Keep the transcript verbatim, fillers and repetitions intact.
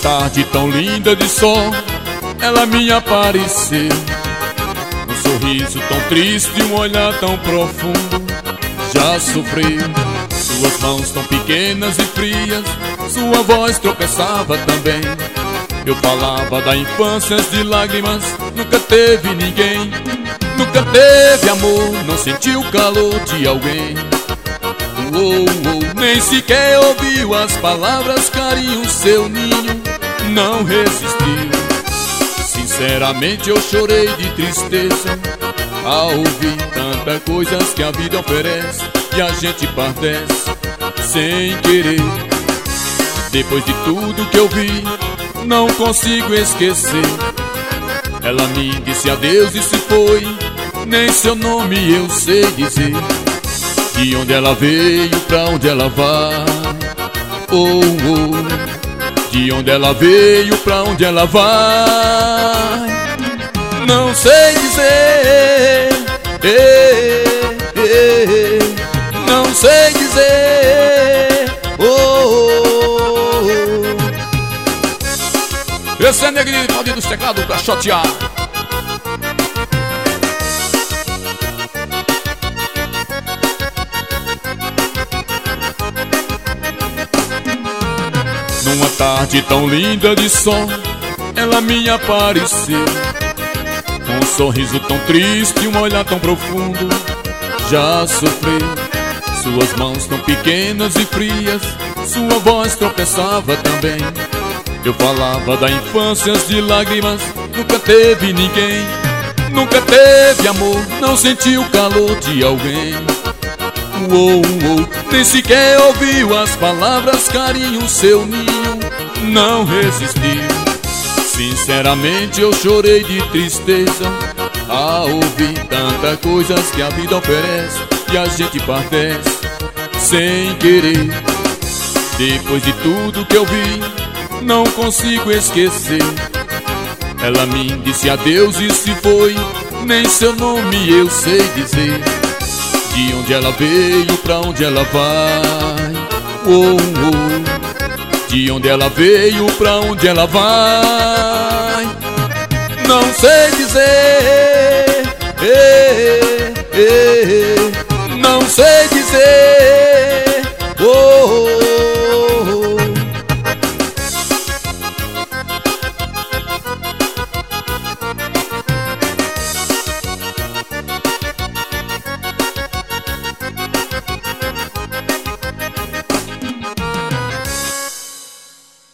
tarde tão linda de sol, ela me apareceu. Um sorriso tão triste, um olhar tão profundo. Já sofreu. Suas mãos tão pequenas e frias, sua voz tropeçava também. Eu falava da infância de lágrimas, nunca teve ninguém. Nunca teve amor, não sentiu o calor de alguém. Oh, oh, nem sequer ouviu as palavras carinho, seu ninho não resistiu. Sinceramente eu chorei de tristeza ao ouvir tantas coisas que a vida oferece e a gente padece sem querer. Depois de tudo que eu vi, não consigo esquecer. Ela me disse adeus e se foi, nem seu nome eu sei dizer. De onde ela veio, pra onde ela vai. Oh, oh. De onde ela veio, pra onde ela vai. Não sei dizer. eh, eh, Não sei dizer. Oh, oh, oh. Esse é Negrinho, Claudinho dos teclados pra chotear. Numa tarde tão linda de sol, ela me apareceu. Com um sorriso tão triste, um olhar tão profundo. Já sofreu. Suas mãos tão pequenas e frias, sua voz tropeçava também. Eu falava da infância de lágrimas, nunca teve ninguém. Nunca teve amor, não sentiu o calor de alguém. Oh, oh, nem sequer ouviu as palavras carinho, seu ninho não resistiu. Sinceramente eu chorei de tristeza ao ouvir tantas coisas que a vida oferece e a gente padece sem querer. Depois de tudo que eu vi, não consigo esquecer. Ela me disse adeus e se foi, nem seu nome eu sei dizer. De onde ela veio, pra onde ela vai. Oh, oh. De onde ela veio, pra onde ela vai. Não sei dizer. eh, eh, eh.